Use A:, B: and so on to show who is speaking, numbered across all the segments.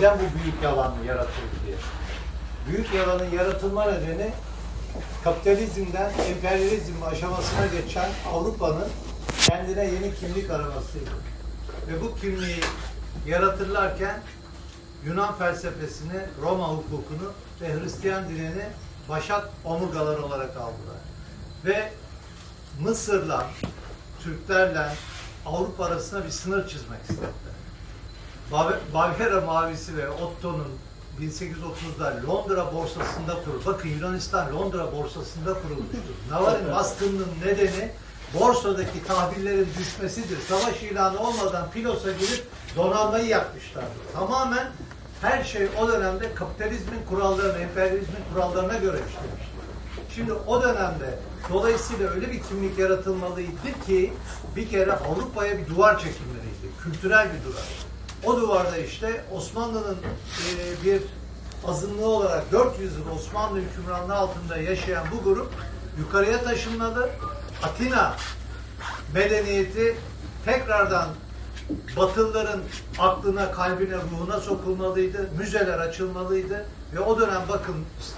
A: neden bu büyük yalan yaratıldı diye. Büyük yalanın yaratılma nedeni kapitalizmden emperyalizm aşamasına geçen Avrupa'nın kendine yeni kimlik aramasıydı. Ve bu kimliği yaratırlarken Yunan felsefesini, Roma hukukunu ve Hristiyan dinini başat omurgalar olarak aldılar. Ve Mısır'la, Türklerle Avrupa arasında bir sınır çizmek istediler. Baviera Mavisi ve Otto'nun 1830'da Londra borsasında kuruldu. Bakın Yunanistan Londra borsasında kurulmuştur. Navarin baskınının nedeni borsadaki tahvillerin düşmesidir. Savaş ilanı olmadan Pilos'a girip donanmayı yakmışlardı. Tamamen her şey o dönemde kapitalizmin kurallarına, emperyalizmin kurallarına göre işlemişti. Şimdi o dönemde dolayısıyla öyle bir kimlik yaratılmalıydı ki bir kere Avrupa'ya bir duvar çekilmeliydi. Kültürel bir duvar. O duvarda işte Osmanlı'nın bir azınlığı olarak 400 yıl Osmanlı hükümranlığı altında yaşayan bu grup yukarıya taşınmalı. Atina medeniyeti tekrardan Batılıların aklına, kalbine, ruhuna sokulmalıydı. Müzeler açılmalıydı. Ve o dönem bakın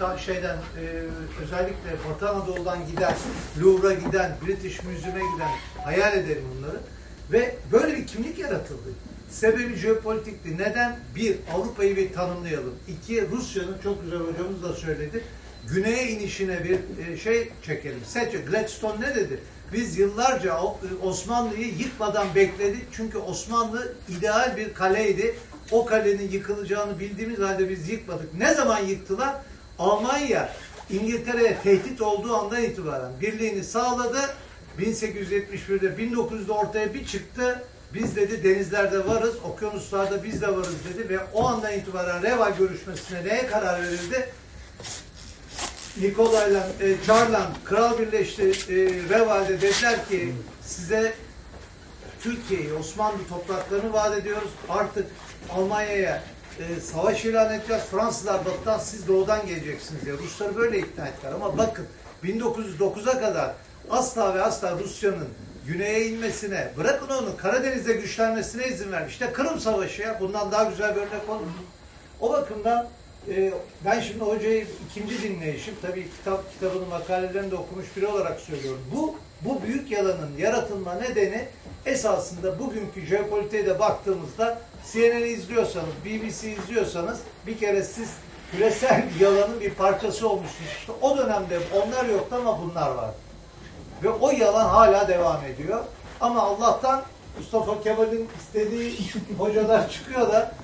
A: özellikle Batı Anadolu'dan giden, Louvre'a giden, British Museum'e giden, hayal edelim bunları. Ve böyle bir kimlik yaratıldı. Sebebi jeopolitikti. Neden? Bir, Avrupa'yı bir tanımlayalım. İki, Rusya'nın, çok güzel hocamız da söyledi, güneye inişine bir çekelim. Sadece Gladstone ne dedi? Biz yıllarca Osmanlı'yı yıkmadan bekledik. Çünkü Osmanlı ideal bir kaleydi. O kalenin yıkılacağını bildiğimiz halde biz yıkmadık. Ne zaman yıktılar? Almanya, İngiltere'ye tehdit olduğu andan itibaren birliğini sağladı. 1871'de, 1900'de ortaya bir çıktı. Biz dedi denizlerde varız, okyanuslarda biz de varız dedi ve o andan itibaren Reva görüşmesine neye karar verildi? Nikolay'la, Çar'la kral birleşti Reva'da dediler ki size Türkiye'yi, Osmanlı topraklarını vaat ediyoruz. Artık Almanya'ya savaş ilan edeceğiz. Fransızlar batıdan, siz doğudan geleceksiniz diye. Rusları böyle ikna ettiler. Ama bakın 1909'a kadar asla ve asla Rusya'nın güneye inmesine, bırakın onu Karadeniz'de güçlenmesine izin vermiş. İşte Kırım Savaşı ya. Bundan daha güzel bir örnek olur mu? O bakımdan ben şimdi hocayı ikinci dinleyişim, tabii kitabının makalelerini de okumuş biri olarak söylüyorum. Bu büyük yalanın yaratılma nedeni esasında bugünkü jeopolitiğe de baktığımızda CNN'i izliyorsanız, BBC izliyorsanız bir kere siz küresel yalanın bir parçası olmuşsunuz. İşte o dönemde onlar yoktu ama bunlar vardı. Ve o yalan hala devam ediyor. Ama Allah'tan Mustafa Kemal'in istediği hocalar çıkıyor da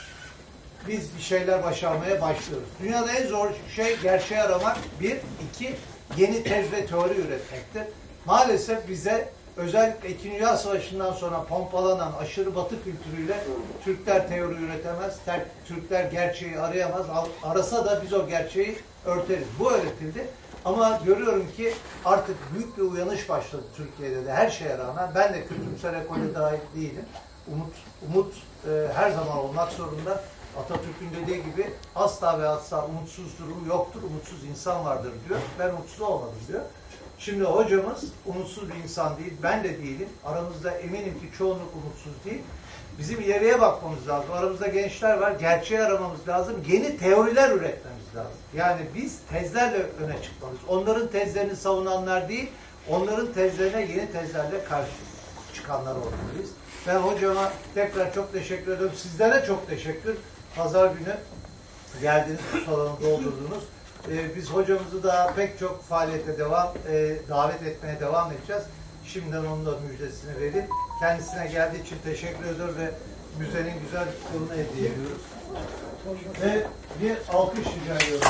A: biz bir şeyler başarmaya başlıyoruz. Dünyada en zor şey gerçeği aramak. Bir, iki, yeni tez ve teori üretmektir. Maalesef bize özellikle 2. Dünya Savaşı'ndan sonra pompalanan aşırı batı kültürüyle Türkler teori üretemez, Türkler gerçeği arayamaz. Arasa da biz o gerçeği örteriz. Bu öğretildi. Ama görüyorum ki artık büyük bir uyanış başladı Türkiye'de de her şeye rağmen. Ben de kötümser ekole dahil değilim. Umut her zaman olmak zorunda. Atatürk'ün dediği gibi asla ve asla umutsuz durum yoktur, umutsuz insan vardır diyor. Ben umutsuz olmadım diyor. Şimdi hocamız umutsuz bir insan değil, ben de değilim. Aramızda eminim ki çoğunluk umutsuz değil. Bizim ileriye bakmamız lazım. Aramızda gençler var, gerçeği aramamız lazım. Yeni teoriler üretmemiz lazım. Yani biz tezlerle öne çıkmalıyız. Onların tezlerini savunanlar değil, onların tezlerine yeni tezlerle karşı çıkanlar olmalıyız. Ben hocama tekrar çok teşekkür ediyorum. Sizlere çok teşekkür. Pazar günü geldiniz, bu salonu doldurdunuz. Biz hocamızı daha pek çok faaliyete davet etmeye devam edeceğiz. Şimdiden onun da müjdesini vereyim. Kendisine geldiği için teşekkür ediyoruz ve müzenin güzel bir yolunu hediye ediyoruz. Ve bir alkış rica ediyorum.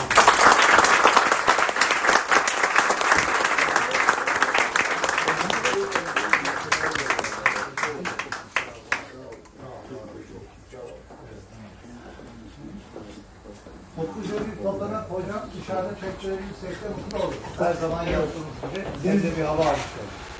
A: Topluca bir fotoğraf hocam dışarıda çektirebilirsek de mutlu olur. Her zaman yaptığımız gibi. Size de bir hava almış olur.